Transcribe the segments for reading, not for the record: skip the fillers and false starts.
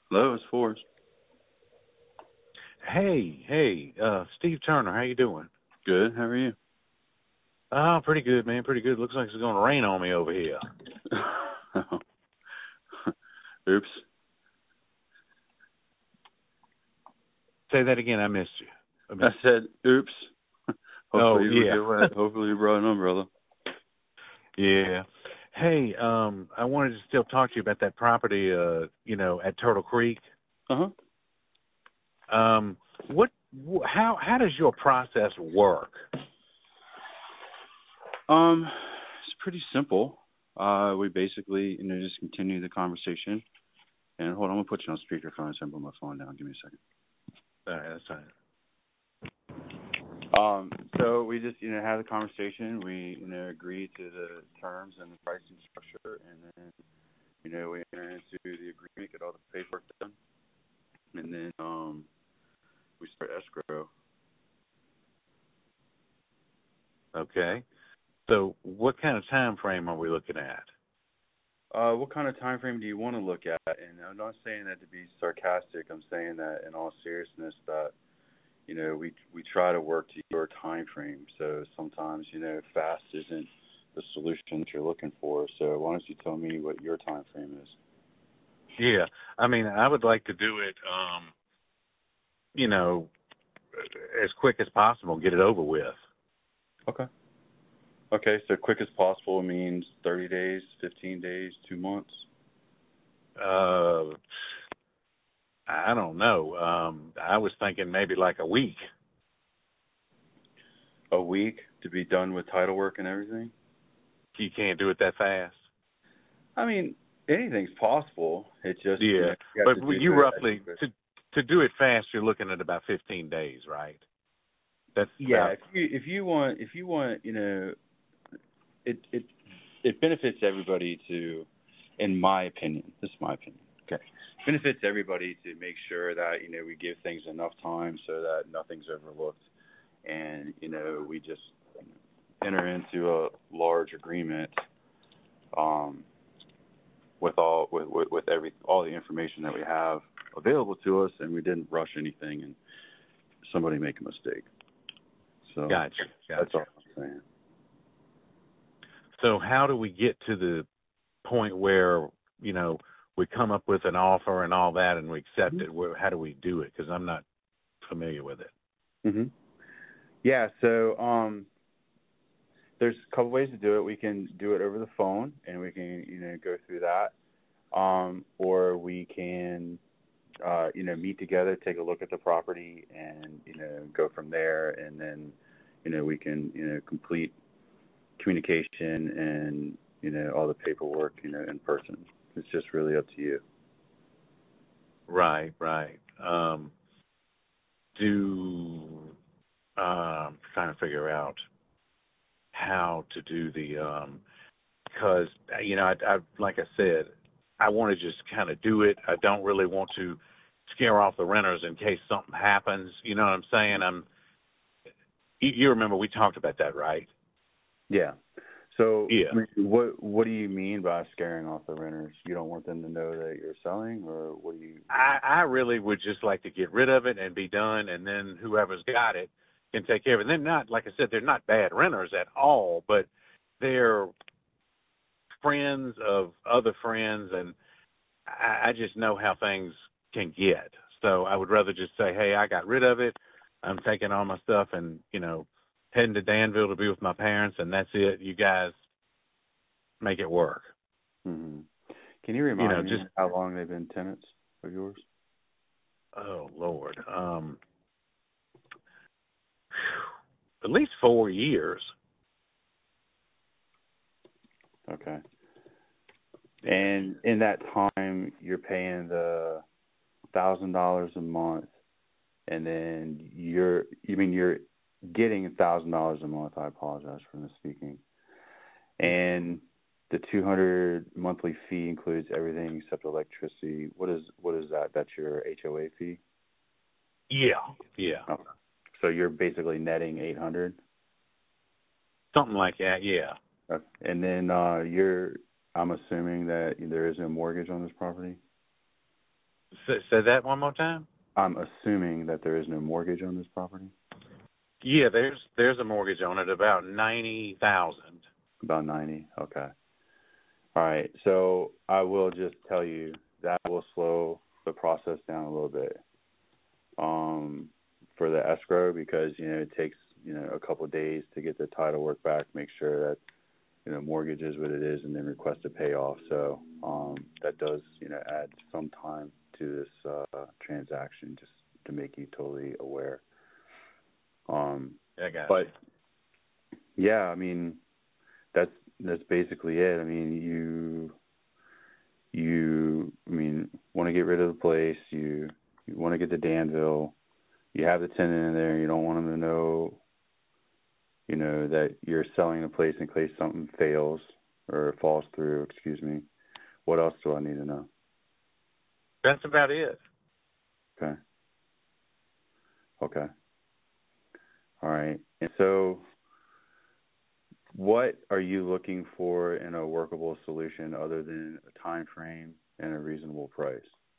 Hello, it's Forrest. Hey, Steve Turner, how you doing? Good. How are you? Oh, pretty good, man, pretty good. Looks like it's going to rain on me over here. Oops. Say that again, I missed you. I said, oops. Hopefully you yeah. get wet. Hopefully you brought an umbrella. Yeah. Hey, I wanted to still talk to you about that property, at Turtle Creek. Uh-huh. How does your process work? It's pretty simple. We basically, just continue the conversation. And hold on, I'm gonna put you on speakerphone so I can put my phone down. Give me a second. All right, that's fine. So we just, have the conversation. We, agree to the terms and the pricing structure, and then, we enter into the agreement, get all the paperwork done, and then we start escrow. Okay. So what kind of time frame are we looking at? What kind of time frame do you want to look at? And I'm not saying that to be sarcastic. I'm saying that in all seriousness that, we try to work to your time frame. So sometimes, fast isn't the solution that you're looking for. So why don't you tell me what your time frame is? Yeah. I mean, I would like to do it, as quick as possible, get it over with. Okay. Okay, so quick as possible means 30 days, 15 days, 2 months? I don't know. I was thinking maybe like a week. A week to be done with title work and everything? You can't do it that fast. I mean, anything's possible. It's just but you roughly to do it fast, you're looking at about 15 days, right? That's about, if you want, it benefits everybody to, in my opinion. This is my opinion. Okay, benefits everybody to make sure that we give things enough time so that nothing's overlooked, and we just enter into a large agreement with all the information that we have available to us, and we didn't rush anything and somebody make a mistake. So gotcha. That's all I'm saying. So how do we get to the point where we come up with an offer and all that, and we accept it? How do we do it? Because I'm not familiar with it. Mhm. Yeah. So there's a couple ways to do it. We can do it over the phone, and we can go through that, or we can meet together, take a look at the property, and go from there, and then we can complete communication and all the paperwork in person. It's just really up to you. Right. Trying to figure out how to do the because I like I said, I want to just kind of do it. I don't really want to scare off the renters in case something happens. You know what I'm saying? You remember we talked about that, right? Yeah. So yeah. What do you mean by scaring off the renters? You don't want them to know that you're selling, or what do you? I really would just like to get rid of it and be done, and then whoever's got it can take care of it. And they're not, like I said, they're not bad renters at all, but they're friends of other friends, and I just know how things can get. So I would rather just say, hey, I got rid of it. I'm taking all my stuff and, heading to Danville to be with my parents, and that's it. You guys make it work. Mm-hmm. Can you remind me just how long they've been tenants of yours? Oh, Lord. At least 4 years. Okay. And in that time, you're paying the $1,000 a month, and then you're getting $1,000 a month. I apologize for misspeaking. And the $200 monthly fee includes everything except electricity. What is that? That's your HOA fee? Yeah. Okay. So you're basically netting $800? Something like that, yeah. Okay. And then I'm assuming that there is no mortgage on this property? Say that one more time. I'm assuming that there is no mortgage on this property. Yeah, there's a mortgage on it, about 90,000. About 90. Okay. All right. So I will just tell you that will slow the process down a little bit for the escrow, because it takes a couple of days to get the title work back, make sure that mortgage is what it is, and then request a payoff. So that does add some time to this transaction, just to make you totally aware. I got But yeah, I mean that's basically it. I mean you want to get rid of the place. You want to get to Danville. You have the tenant in there. You don't want them to know, that you're selling the place in case something fails or falls through. Excuse me. What else do I need to know? That's about it. Okay. Okay. All right. And so, what are you looking for in a workable solution other than a time frame and a reasonable price?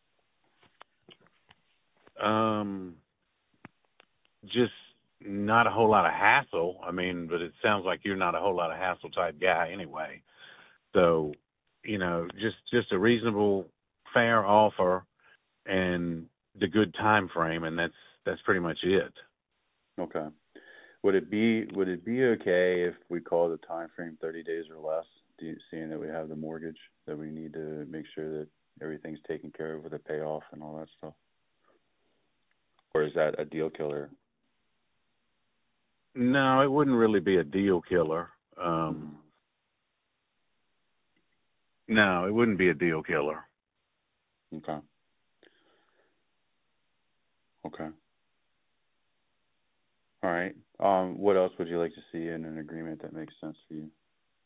Just not a whole lot of hassle. I mean, but it sounds like you're not a whole lot of hassle type guy anyway. So, just a reasonable, fair offer and the good time frame, and that's pretty much it. Okay. Would it be okay if we call the time frame 30 days or less, seeing that we have the mortgage, that we need to make sure that everything's taken care of with a payoff and all that stuff? Or is that a deal killer? No, it wouldn't really be a deal killer. No, it wouldn't be a deal killer. Okay. Okay. All right. What else would you like to see in an agreement that makes sense for you?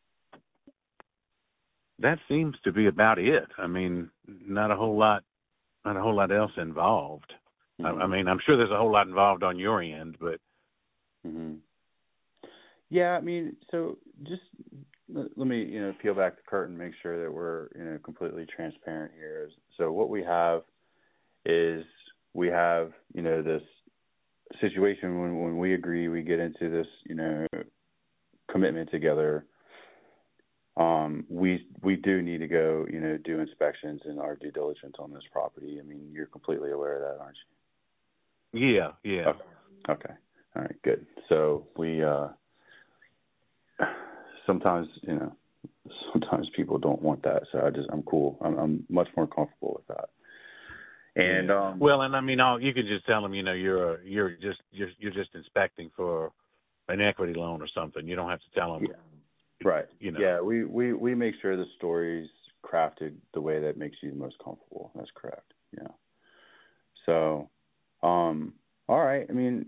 That seems to be about it. I mean, not a whole lot else involved. Mm-hmm. I mean, I'm sure there's a whole lot involved on your end, but. Mm-hmm. Yeah, I mean, so just let me, peel back the curtain, make sure that we're, completely transparent here. So what we have is this situation when we agree, we get into this, commitment together. We do need to go, do inspections and our due diligence on this property. I mean, you're completely aware of that, aren't you? Yeah, yeah. Okay. All right, good. So we sometimes people don't want that. So I'm cool. I'm much more comfortable with that. And well, and I mean, you could just tell them, you're just inspecting for an equity loan or something. You don't have to tell them. Yeah. Right. Yeah, we make sure the story's crafted the way that makes you the most comfortable. That's correct. Yeah. So, all right. I mean,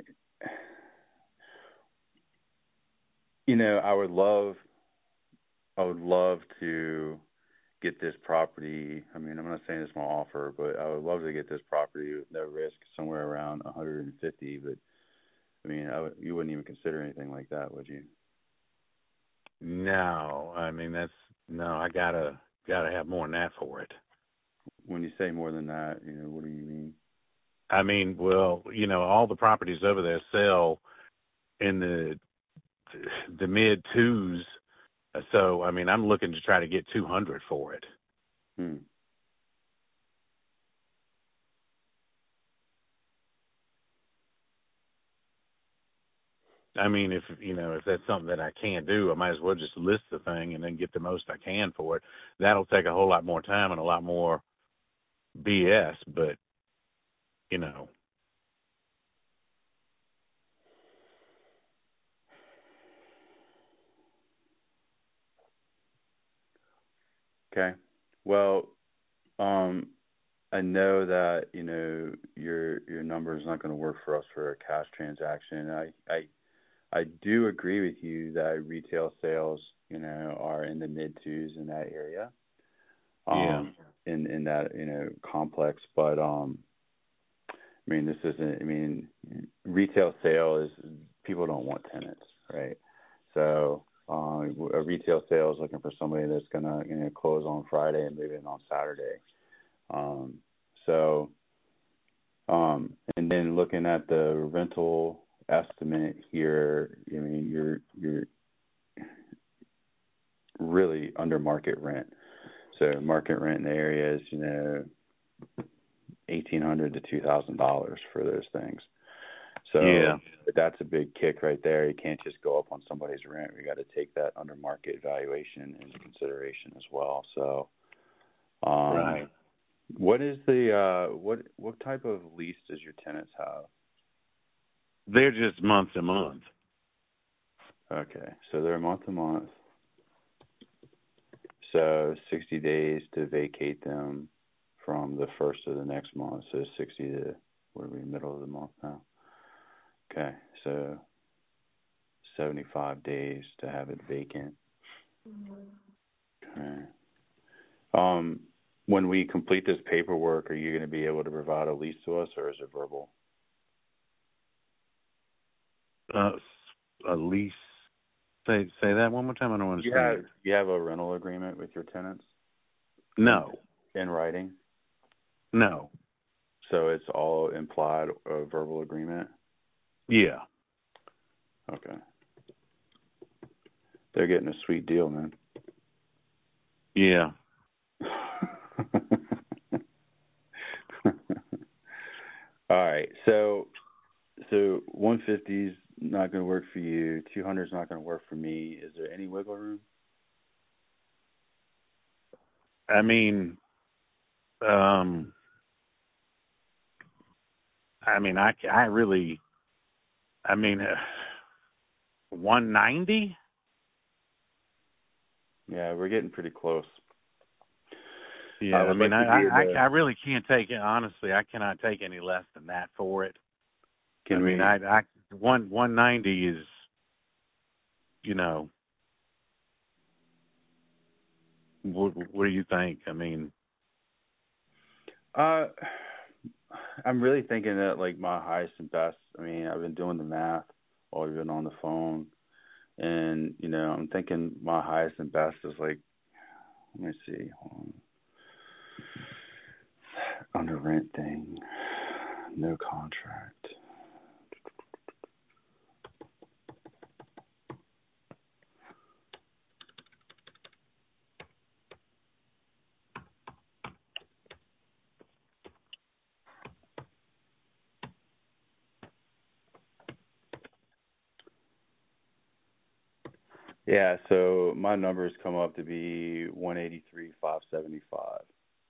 I would love to get this property. I mean, I'm not saying it's my offer, but I would love to get this property with no risk, somewhere around 150. But I mean, you wouldn't even consider anything like that, would you? No, I mean I gotta have more than that for it. When you say more than that, what do you mean? I mean, well, all the properties over there sell in the mid twos. So, I mean, I'm looking to try to get 200 for it. I mean, if that's something that I can't do, I might as well just list the thing and then get the most I can for it. That'll take a whole lot more time and a lot more BS, but Okay. Well, I know that your number is not going to work for us for a cash transaction. I do agree with you that retail sales, are in the mid twos in that area. In that complex, but I mean, this isn't. I mean, retail sale is, people don't want tenants, right? So a retail sale is looking for somebody that's gonna close on Friday and move in on Saturday. So, and then looking at the rental estimate here, I mean, you're really under market rent. So market rent in the area is, $1,800 to $2,000 for those things. So Yeah. that's a big kick right there. You can't just go up on somebody's rent. We got to take that under market valuation into consideration as well. So, Right. what is the what type of lease does your tenants have? They're just month to month. Okay, so they're month to month. So 60 days to vacate them from the first of the next month. So 60 to, what are we, middle of the month now? Okay, so 75 days to have it vacant. Okay. When we complete this paperwork, are you going to be able to provide a lease to us, or is it verbal? A lease. Say that one more time. I don't understand. You have a rental agreement with your tenants? No. In writing? No. So it's all implied a verbal agreement? Yeah. Okay. They're getting a sweet deal, man. Yeah. All right. So 150 is not going to work for you. 200 is not going to work for me. Is there any wiggle room? I mean, I really, 190. Yeah, we're getting pretty close. Yeah, I really can't take it. Honestly, I cannot take any less than that for it. 190 is, what do you think? I mean, I'm really thinking that like my highest and best. I mean, I've been doing the math while we've been on the phone, and I'm thinking my highest and best is like, let me see, under rent thing, no contract. Yeah, so my numbers come up to be 183,575.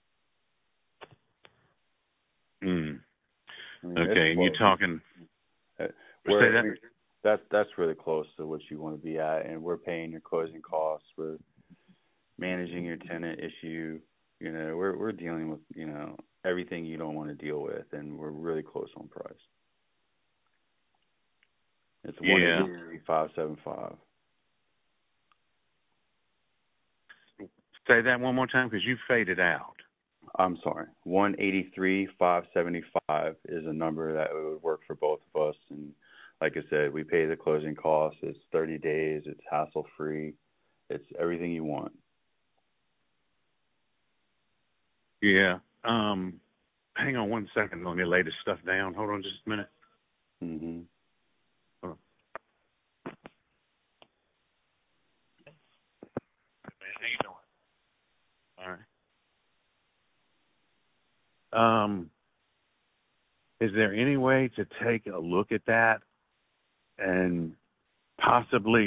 Okay, and you're talking. That's really close to what you want to be at, and we're paying your closing costs. We're managing your tenant issue. We're dealing with everything you don't want to deal with, and we're really close on price. It's 183,575. Say that one more time because you faded out. I'm sorry. 183,575 is a number that would work for both of us. And like I said, we pay the closing costs. It's 30 days. It's hassle free. It's everything you want. Yeah. Hang on one second. Let me lay this stuff down. Hold on just a minute. Mm-hmm. Hold on. How you doing? All right. Is there any way to take a look at that and possibly,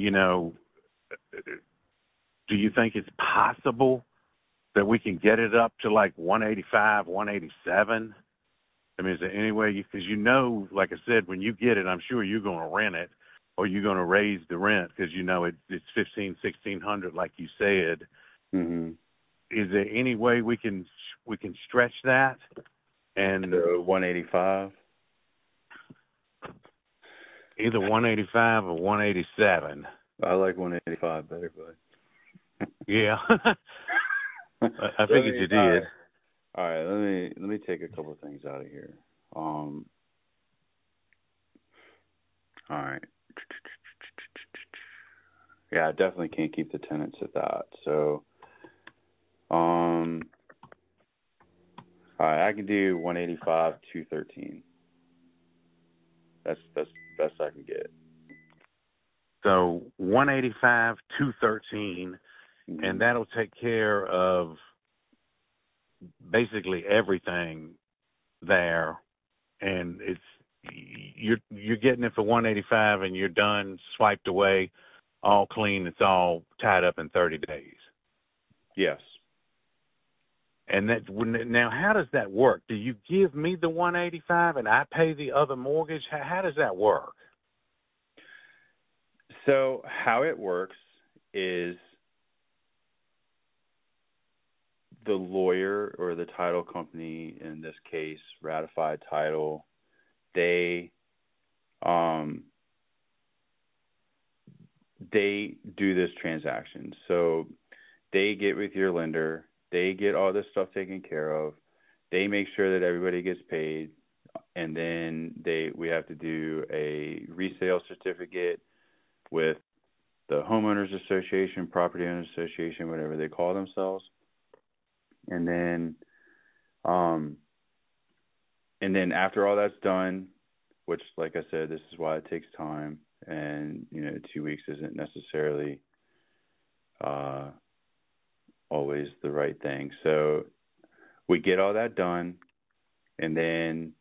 do you think it's possible that we can get it up to like 185, 187? I mean, is there any way because like I said, when you get it, I'm sure you're going to rent it or you're going to raise the rent because it's $1,600 like you said. Mm-hmm. Is there any way we can stretch that? And so 185? Either 185 or 187. I like 185 better, but yeah. I figured you did. All right, let me take a couple of things out of here. All right. Yeah, I definitely can't keep the tenants at that. So, all All right, I can do 185, 213. That's best I can get. So 185, 213, Mm-hmm. and that'll take care of basically everything there. And you're getting it for 185, and you're done, swiped away, all clean. It's all tied up in 30 days. Yes. And now, how does that work? Do you give me the 185 and I pay the other mortgage? How does that work? So how it works is the lawyer or the title company, in this case, Ratified Title, they do this transaction. So they get with your lender, they get all this stuff taken care of, they make sure that everybody gets paid, and then we have to do a resale certificate with the homeowners association, property owners association, whatever they call themselves. And then after all that's done, which, like I said, this is why it takes time, and 2 weeks isn't necessarily always the right thing. So we get all that done, and then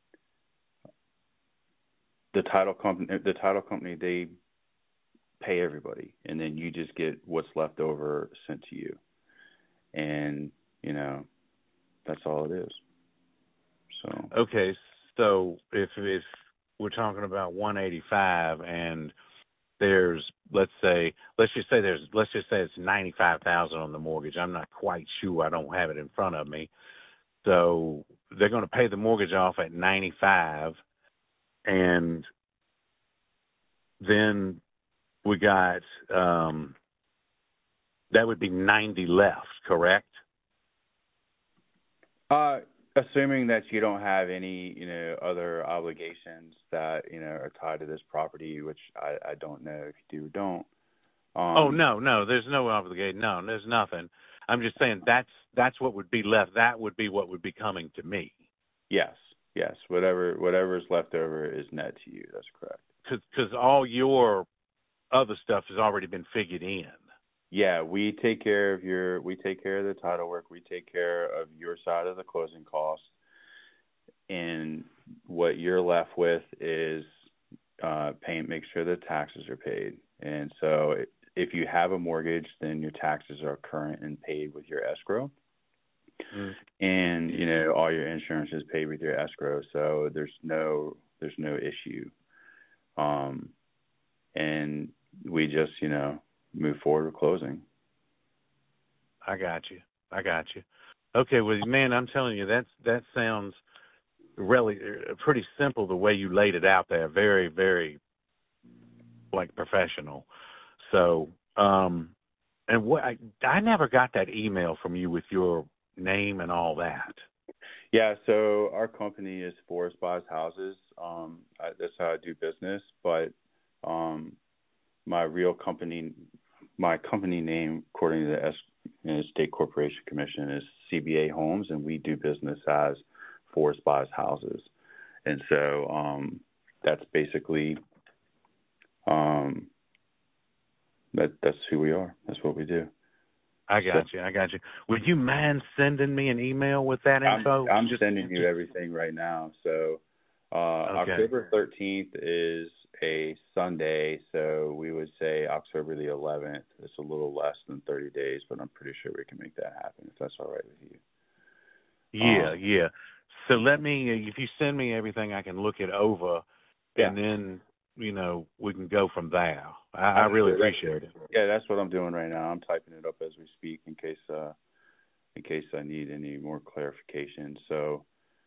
the title company, they pay everybody, and then you just get what's left over sent to you, and that's all it is. So okay, so if we're talking about 185 and there's let's just say it's 95,000 on the mortgage. I'm not quite sure. I don't have it in front of me. So they're going to pay the mortgage off at 95, and then we got that would be 90 left, correct? Assuming that you don't have any, other obligations that, are tied to this property, which I don't know if you do or don't. No, there's no obligation. No, there's nothing. I'm just saying that's what would be left. That would be what would be coming to me. Yes. Whatever is left over is net to you. That's correct. Because all your other stuff has already been figured in. Yeah, we take care of the title work. We take care of your side of the closing costs, and what you're left with is make sure the taxes are paid. And so if you have a mortgage, then your taxes are current and paid with your escrow. Mm. And all your insurance is paid with your escrow, so there's no issue. And we just move forward with closing. I got you. Okay, well, man, I'm telling you, that sounds really pretty simple the way you laid it out there. Very, very professional. So, and what I never got that email from you with your name and all that. Yeah, so our company is Forest Buys Houses. That's how I do business, but my company name, according to the State Corporation Commission, is CBA Homes, and we do business as Forest Buys Houses. And so that's basically that's who we are. That's what we do. I got you. Would you mind sending me an email with that info? I'm sending you everything right now. So okay. October 13th is a Sunday, so we would say October the 11th. It's a little less than 30 days, but I'm pretty sure we can make that happen if that's all right with you. Yeah. So if you send me everything, I can look it over, and then we can go from there. I really appreciate it. Yeah, that's what I'm doing right now. I'm typing it up as we speak in case I need any more clarification. So,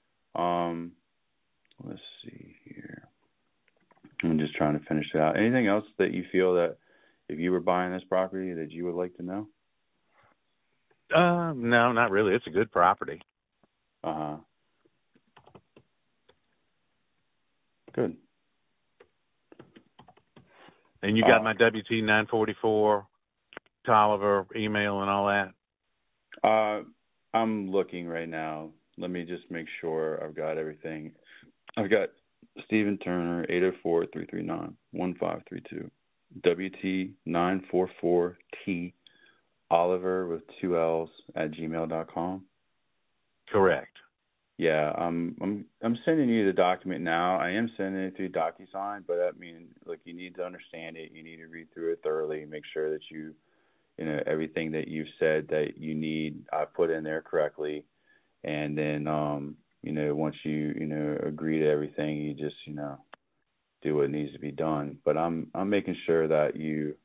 let's see here. I'm just trying to finish it out. Anything else that you feel that if you were buying this property that you would like to know? No, not really. It's a good property. Good. And you got my WT-944 Tolliver email and all that? I'm looking right now. let me just make sure I've got everything. I've got Stephen Turner, 804-339-1532, WT944T, Oliver with 2 L's at gmail.com. Correct. Yeah, I'm sending you the document now. I am sending it through DocuSign, but that means, like, you need to understand it. You need to read through it thoroughly, make sure that you know, everything that you've said that you need, I put in there correctly. And then, you know, once you know, agree to everything, you just, you know, do what needs to be done. But I'm making sure that you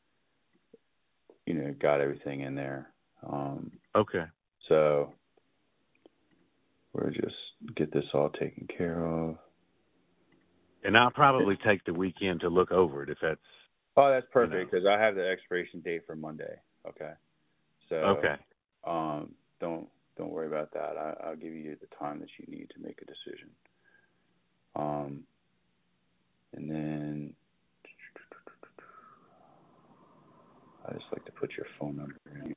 know, got everything in there. Okay. So we'll just get this all taken care of. And I'll probably take the weekend to look over it if that's. Oh, that's perfect, because I have the expiration date for Monday. Okay. So Okay. Don't worry about that. I'll give you the time that you need to make a decision. And then I just like to put your phone number in.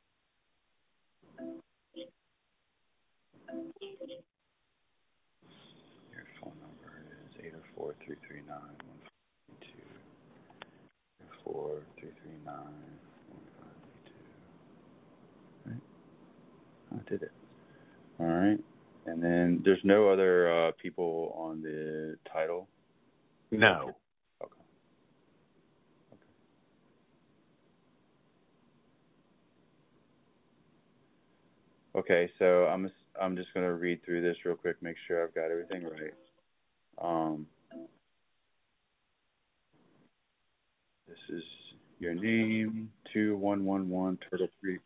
Your phone number is 804-339-1532. 804-339-1532. Right? I did it. All right. And then there's no other people on the title? No. Okay. Okay, so I'm just going to read through this real quick, make sure I've got everything right. This is your name, 2111 Turtle Creek.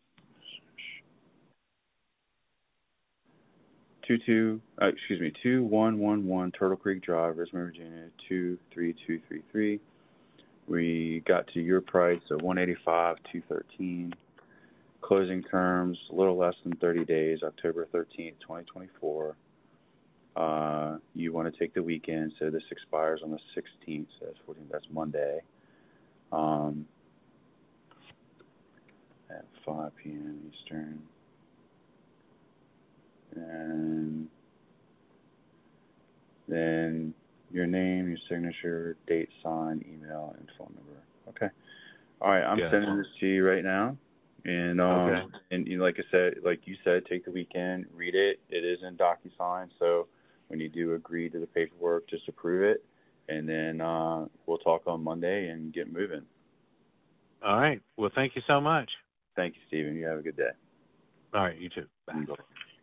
2111 Turtle Creek Drive, Richmond, Virginia, 23233. We got to your price of $185,213. Closing terms, a little less than 30 days, October 13th, 2024. You want to take the weekend, so this expires on the 16th, so that's 14th, that's Monday. At 5 p.m. Eastern. And then your name, your signature, date, sign, email, and phone number. Okay. All right, I'm sending this to you right now. And and like you said, take the weekend, read it. It is in DocuSign, so when you do agree to the paperwork, just approve it, and then we'll talk on Monday and get moving. All right. Well, thank you so much. Thank you, Stephen. You have a good day. All right. You too. Bye. Bye.